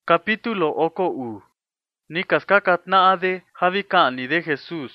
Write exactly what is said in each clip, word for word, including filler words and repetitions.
Capítulo oko u. Nikaskakatnaade havikani de Jesús.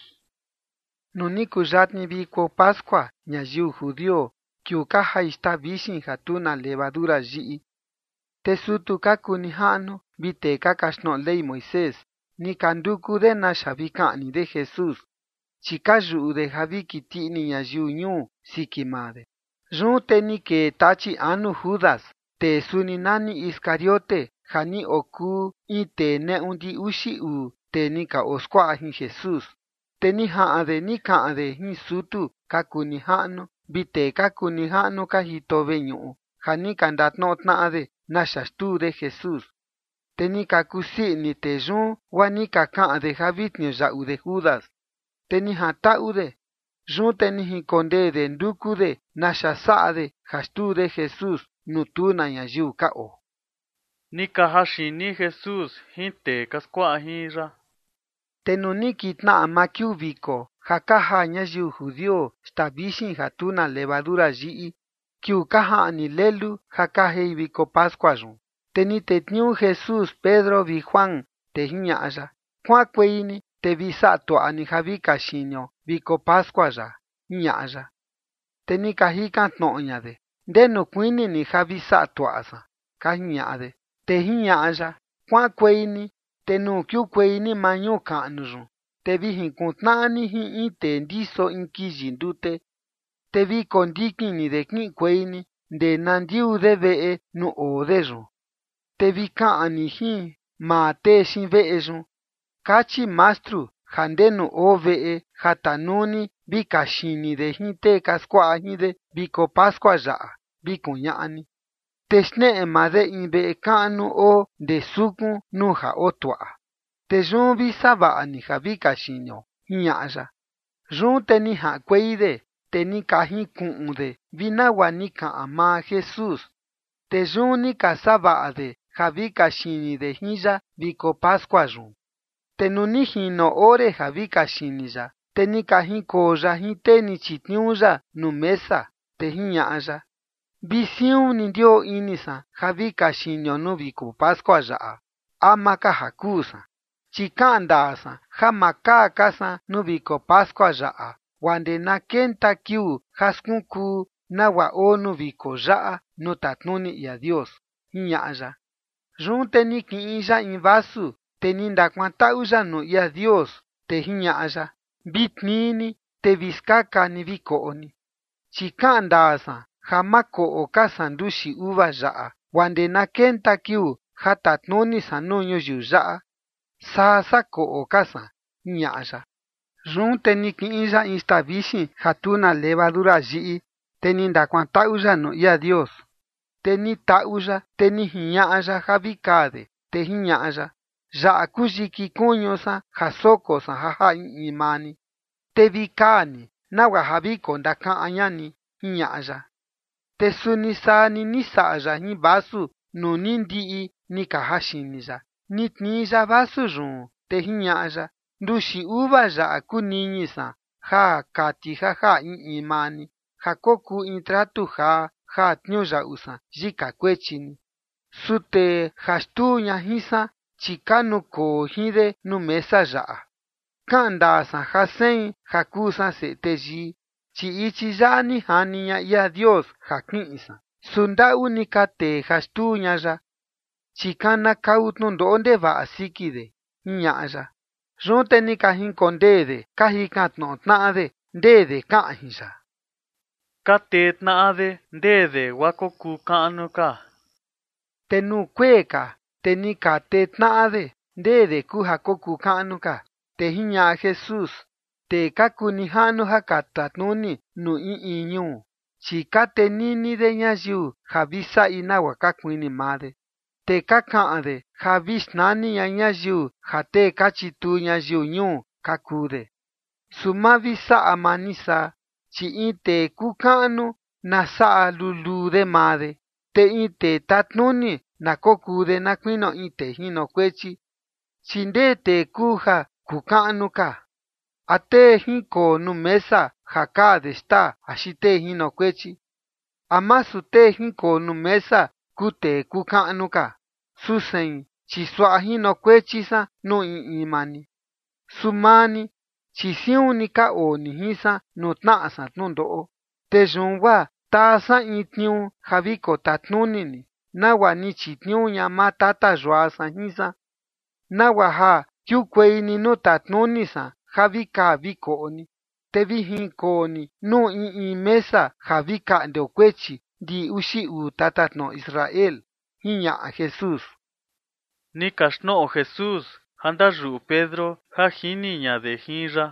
Nuniku yatni viko Pascua ñayiu judío kiukaja ista vishin hatuna levadura yi'i. Te sutu kaku ni ja'nu vite kakaxno ley Moisés ni kanduku de nasha vikani de Jesús. Chikayu'u de javiki ti'ni ñayiu ñuu sikimade. Yun te ni ke tachi anu Judas te suni nani Iscariote jani oku in te neundi uxi u te ni ka oskua'a jin Jesús. Te ni ja'ade ni ka'ade jin sutu kaku ni ja'nu vite kaku ni ja'nu ka jito veñu'u jani ka ndatno'otna'ade nasha stuu de Jesús. Te ni ka kusi'ni te yun wa ni ka ka'ade ja vitniu ya'ude Judas. Te ni jata'ude. Yun te ni jinkondede ndukude nasha sa'ade ja stuu de Jesús nutuna ñayiu ka'o. Nikahashini Jesús hinte kaskua hinra. Te nu ni kitna'a makiu viko ja kaja ñayiu judío sta vishin hatuna levadura yi'i kiu kaja'ni lelu ja kajei viko Pascua yun. Te ni tetniu Jesús Pedro vi Juan te jiña'ya: kua'ankueini te vi sa'a tua'ani ja vi kaxinio viko Pascua ya, jiña'ya. Te ni ka jikan tno'oñade: ndenu kuinini ja vi sa'a tua'asa, ka jiña'ade. Te jiña'ya: kua'ankueini te nu kiukueini mañu ka'nu yun, te vi jinkuntna'ani jin in te ndiso in kiyi ndute. Te vi kondikinni de ki'inkueini nde nandiude ve'e nu ode yun. Te vi ka'ani jin maa te xin ve'e yun: kachi mastru ja ndenu o ve'e ja tanuni vi kaxinide jin te kaskua'a jinde viko Pascua ya'a, vi kuña'ani. Te xne'e made in ve'e ka'nu o nde sukun nu ja o tua'a. Te yun vi sava'ani ja vi kaxinio, jiña'ya. Yun te ni ja'ankueide, te ni ka jinku'unde vi nawa ni ka'an maa Jesús. Te yun ni ka sava'ade ja vi kaxinide jin ya viko Pascua yun. Te nu ni jino ore ja vi kaxiniya, te ni ka jinkoya jin te ni chitniuya nu mesa, te jiña'ya: visiun ni ndio inisa ja vi kaxinio nu viko Pascua ya'a, ama ka ja kuusa. Chi ka'an nda'asa ja ma kaakasa nu viko Pascua ya'a wande na kenta kiu ja skunkuu nawa o nu viko ya'a nu tatnuni ia Dios, jiña'ya. Yun te ni ki'in ya in vasu te ni ndakuanta'uya nu ia Dios, te jiña'ya: vitnini te vi skakani vi ko'oni. Chi ka'an nda'asa ja ma ko'o kasa nduxi uva ya'a wande na kenta kiu ja tatnunisa nu ñuyiu ya'a, saa sa ko'o kasa, jiña'ya. Yun te ni ki'in ya in sta vixin hatuna levadura yi'i te ni ndakuanta'uya nu ia Dios. Te ni ta'uya te ni jiña'ya ja vi kaade, te jiña'ya: ya'a kuu yiki kuñusa ja sokosa ja ja'iñi mani. Te vi kaani nawa ja vi kondaka'añani, jiña'ya. Te suni saani ni sa'aya jin vasu nu ni ndi'i ni ka jaxiniya. Ni tniiya vasu yun, te jiña'ya: nduxi uva ya'a kuu niñisa ja kati ja ja'iñi mani, ja kokuu in tratu jaa ja tniuya'usa yika kuechini. Sute ja stuuña jinsa chi kanu koo jinde nu mesa ya'a. Ka'an nda'asa ja sein ja kuusa se'e teyii, chi ichi ya'a ni janiña ia Dios ja ki'insa. Su nda'u ni ka tee ja stuuña ya. Chi kana kau tnundo'o ndeva'a sikide, jiña'ya. Yun te ni ka jinkondede ka jikan tno'otna'ade ndede ka'an jin ya. Katetna'ade ndede wakoku ka'nu ka. Te nu kuee ka te ni ka tetna'ade ndede ku ja koku ka'nu ka. Te jiña'a Jesús: te kaku ni ja'nu ja ka tatnuni nu in in ñuu, chi ka teninide ñayiu ja vi sa'i nawa ka kuini made. Te ka ka'ande ja vi xnaniña ñayiu ja te ka chituu ñayiu ñuu ka kuude. Su ma vi sa'a manisa, chi in te kuu ka'nu na sa'a lulude made, te in te tatnuni na kokuude na kuino in te jino kuechi. Chi ndee te kuu ja kuu ka'nu ka, a te jinko nu mesa ja kaade sta axi te jino kuechi. A masu te jinko nu mesa kuu te kuu ka'nu ka. Su sein chỉ xóa hi nó quê chi sa no i i mani. Sumani, chỉ siêu ni ka o ni hi sa no tna sa no do. Te jong wa ta sa i tniu havi ko ta tnuni ni. Na wa ni chi tniu nya ma ta ta jwa sa hi sa. Na wa ha kyu kwei ni no ta tnuni sa havi ka vi ko ni. Te vi hi ko ni no i i mesa havi ka ndo kwechi di ushi u tatatno Israel. Hiña a Jesús. Ni kashno o Jesús, handa ru Pedro, ha hini nya de hinra.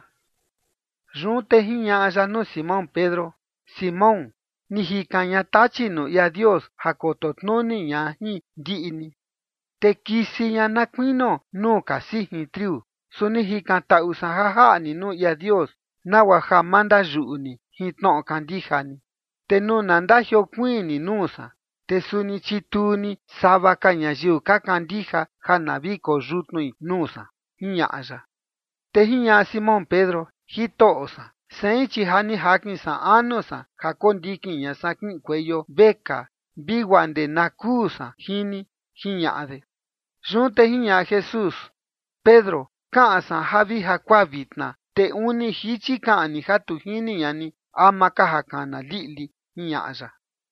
Junte hiña ya no Simón Pedro. Simón, ni hikanya tachino ya Dios hakototnoni nya hi diini. Te kisi nya nakwino no kasi hi triu. Suni hikanta usahaha ni no ya Dios. Na waha manda juuni hitno kandihani. Te no nanda hyokwini nusa. Te suni chituni saba kanyajiu kakandija hanabiko jutnui nusa. Hiñaja. Te hiña Simón Pedro. Hitoosa. Seichi hani hakin sa anosa. Hakondiki nya sakin cuello beca. Biguande nakusa. Hini. Hiñade. Junte hiña Jesús. Pedro. Kaasa havi hakwavitna. Te uni hichi kaani hatu hini yani. Amaka hakana lili. Hiñaja.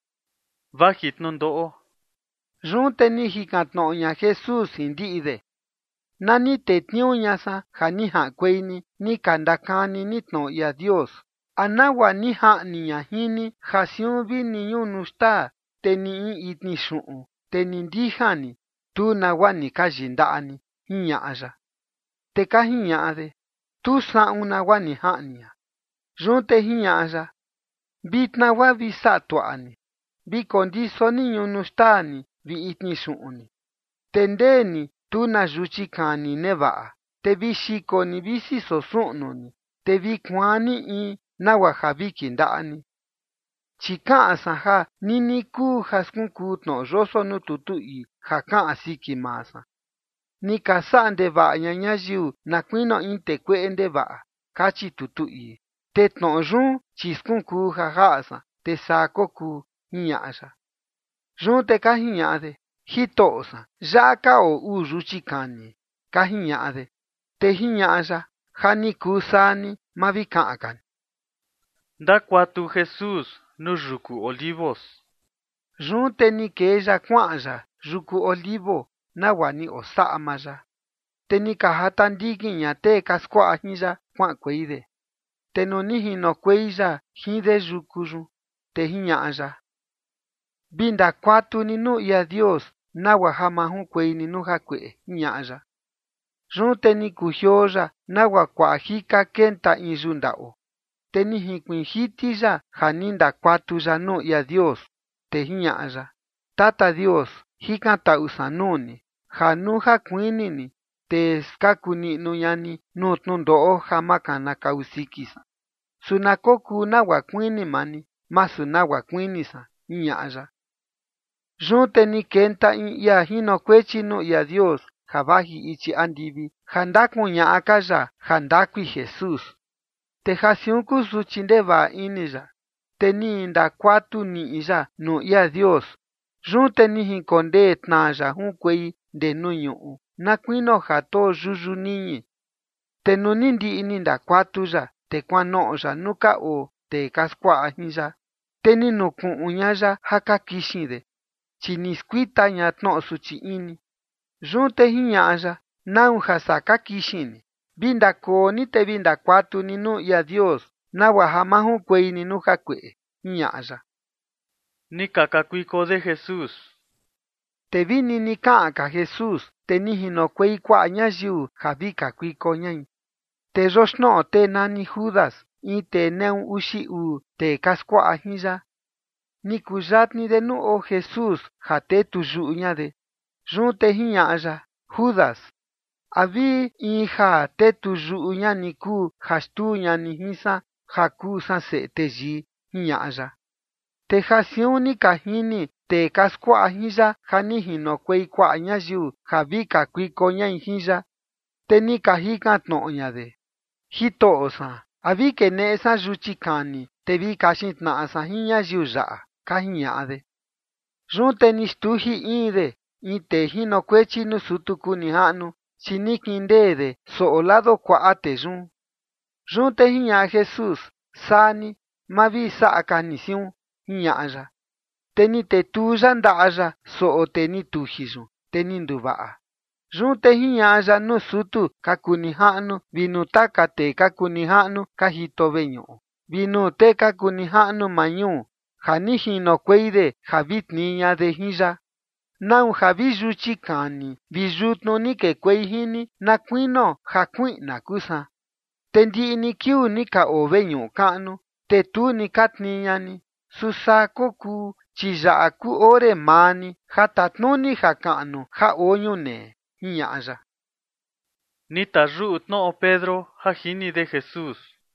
Vajit non do. Junte ni hikatno nya Jesús indiide. Nani te tniuña sa hani ha kweini ni kandakani ni tno ya Dios. Anawa ni ha ni nya hini hasiubi ni yunusta te ni itni shu'u te ni ndihani tu nawa ni kajindani hiñaja. Te ka hiñade tu sa una wa ni ha niya. Junte hiñaja. Bitna wa visa tuani. Vi kondiso ni yunustani vi itni shu'uni. Tendeni tu na yuchi kani neva. Te vi shiko ni visi sosununi. Te vi kwani i na wahabiki ndani. Chika asaha nini ku haskun kutno roso no tutui haka asiki masa. Ni kasa ndeva nyanyajiu na kwino inte kwe ndeva kachi tutui. Te tno jun chiskun ku hahasa te sako ku hiñaja. Jun te ka hiñade. Hitoosa, ya ka o u ruchikani, ka hiñade. Te hiñaya, hani kusani, mavikakan. Da kwatu Jesús, no ruku olivos. Junte ni que ella kwaya, ruku olivo, nawani o saamaya. Te ni ka hatandigiña te kaskwa hiya, kwa kweide. Te no nihi no kweija, hide rukuju, te hiñaya. Binda kwatu ni no ya Dios, nawa hamahu kwe ni no hakwe, hiñaya. Junte ni kuhyoya, nawa kwa hika kenta injundao. Te ni hikwinjitija, haninda kwatu ya no ya Dios, te hiñaya. Tata Dios, hikanta usanuni, hanu hakwinini, te skakuni no yani, no tnundoo hamakana kausikisa. Sunakoku nawa kwini mani, masu nawa kwinisa, hiñaya. Junte ni kenta in ya hino kwechi no ya Dios, habaji ichi andivi, handaku nya akaya, handakui Jesús. Te hasiunku suchindeva inija, te ni inda kwatu ni ija no ya Dios. Junte ni hinkonde tnaja hun kwei de no yu, na kwino hato juju niñi. Te no nindi ininda kwatu ja, te kwano ja nuka o, te kaskwa ahija. Te ni nuku unyaja haka kishide. Chinisquita nya tno suchi ini. Junte hiñaya, na unjasaka kishini. Binda koni te binda kwatu ni no ya Dios, na wahamahu kwe ni no hakwe, hiñaya. Ni kakakuiko de Jesús. Te vini ni kaaka Jesús, te nihi no kwe kwa nyajiu, habika kuiko nyai. Te rosno te nani Judas, i te neun ushi u, te kaskwa ahija. Ni kuyatni de no o Jesús, jate tu yuñade. Junte hiñaya, Judas. Avi hija te tu yuña ni ku, hastuña ni hisa, hakusa se te ji, hiñaya. Te hasiuni kahini, te kaskwa hija, hanihi no kwei kwa nyajiu, habika kuiko nyai hija. Te ni kahika tnoñade. Hitoosa, avi que nesa yuchikani, te vi kashintna asa hiña yuja. Kahiñade. Junte ni stuhi inde, in tee jinokuechi nu sutu kuni ja'nu, chi ni kindee de so'o lado kua'a tee yun. Yun te jiña'a Jesús: saa ni, ma vi sa'a ka ni siun, jiña'a ya. Te ni tetuu ya nda'a ya so'o tee ni tuji yun, te ni nduva'a. Yun te jiña'a ya nu sutu ka kuni ja'nu vi nu taka tee ka kuni ja'nu ka jito veñu'u, vi nu tee ka kuni ja'nu maa ñuu, ja ni jinokuei de ja vi tniña de jin ya. Naun ja vi yuchi kani vi yutnu ni kekuei jini na kuino ja kui'na kusa. Te ndi'i ni kiu ni ka oo veñu'u ka'nu, te tu ni ka tniña ni, su saa kokuu chi ya'a kuu ore maa ni ja tatnuni ja ka'nu ja oo ñunee, jiña'a ya. Ni tayu'u tno'o Pedro ja jini de Jesús.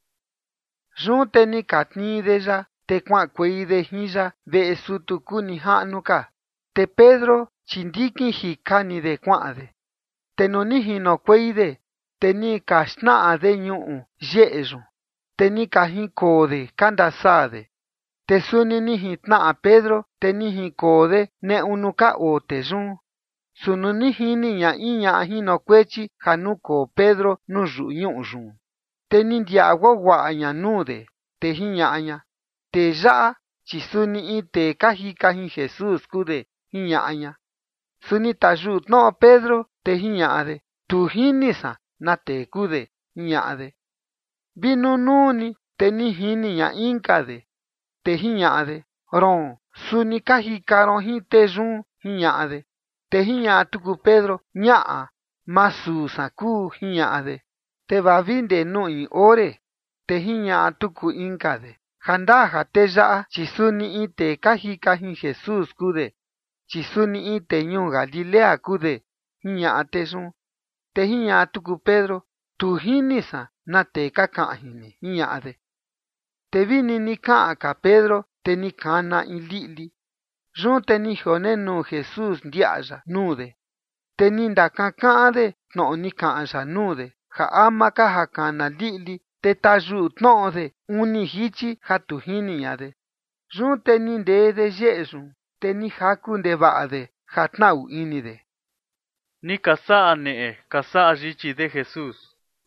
Yun te ni ka tnii de ya, te kua'kuei de jin ya ve'e sutu kuni ja'nu ka. Te Pedro chi ndikin jika ni de kua'an de. Te nu ni jinokuei de, te ni ka xna'a de ñu'u ye'e yun, te ni ka jinkoo de kanta saa de. Te suni ni jitna'a Pedro, te ni jinkoo de ne'u nu ka oo tee yun. Su nu ni jini ña in ña'a jinokuechi ja nukoo Pedro nu yu'u ñu'u yun, te ni ndia'a guagua'a ña nuu de, te jiña'a ña: tee ya'a chi suni in tee ka jika jin Jesús kuu de, jiña'a ña. Suni tayu'u tno'o Pedro, te jiña'a de: tu jini san na tee kuu de, jiña'a de. Vi nunuu ni, te ni jini ña inka de, te jiña'a de: roon, suni ka jika ron jin tee yun, jiña'a de. Te jiña'a tuku Pedro: ña'a, ma suu san kuu, jiña'a de. Te va vi ndee nu in ore, te jiña'a tuku inka de: jandaa ja tee ya'a chi suni in tee ka jika jin Jesús kuu de, chi suni in tee ñuu Galilea kuu de, jiña'a tee yun. Te jiña'a tuku Pedro: tu jini san na tee ka ka'an jin ni, jiña'a de. Te vini ni ka'an ka Pedro, te ni kana in li'li. Yun te ni jionenuu Jesús ndia'a ya nuu de, te ni ndakan ka'an de tno'o ni ka'an ya nuu de, ja ama ka ja kana li'li, te tayu'u tno'o de uni jichi ja tu jini ña de. Yun te ni ndee de ye'e yun, te ni jaku ndeva'a de ja tna'u ini de. Ni ka sa'a ne'e ka sa'a yichi de Jesús.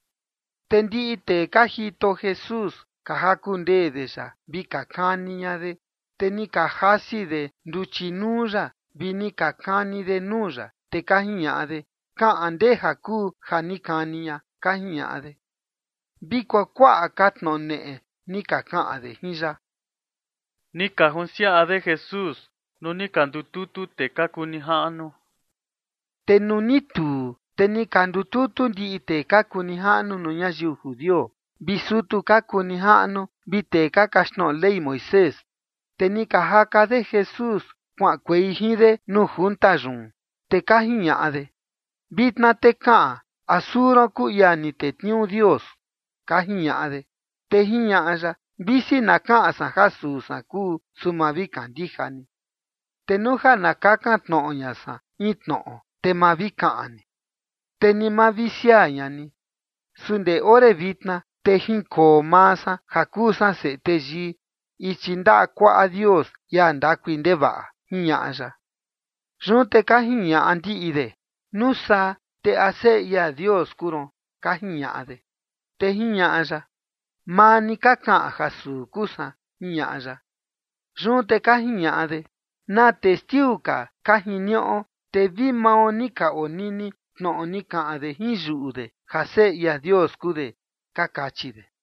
Te ndi'i tee ka jito Jesús ka jaku ndee de ya vi ka kani ña de, te ni ka jasi de nduchi nuu ya vi ni ka kani de nuu ya, te ka jiña'a de: ka'an ndeja kuu ja ni kani ña, ka jiña'a de. Vi kuakua'a ka tno'o ne'e ni ka ka'an de jin ya. Ni ka junsia'a de Jesús nu ni ka ndututu tee ka kuni ja'nu. Te nu ni tuu, te ni ka ndututu ndi'i tee ka kuni ja'nu nu ñayiu judío, vi sutu ka kuni ja'nu, vi tee ka kaxtno'o ley Moisés. Te ni ka jaka de Jesús kua'kuei jin de nu junta yun, te ka jiña'a de: vitna te ka'an, ¿a suu ron kuu ia ni tetniuu Dios? Ka jiña'a de. Te jiña'a ya: visi na ka'an san ja suu san kuu, su ma vi kandija ni. Te nu ja na kakan tno'o ña san in tno'o, te ma vi ka'an ni, te ni ma vi siaa ña ni. Su ndee ore vitna, te jinkoo maa san ja kuu san se'e teyii ichi nda'a kua'a Dios ia ndakui ndeva'a, jiña'a ya. Yun te ka jiña'a ndi'i de: nusaa, te a se'e ia Dios kuu ron, ka jiña'a de. Te jiña'a ya: maa ni ka ka'an ja suu kuu san, jiña'a ya. Yun te ka jiña'a de: na testiu ka ka jinio'o, te vi mao ni ka onini tno'o ni ka'an de jin yu'u de ja se'e ia Dios kuu de, ka kachi de.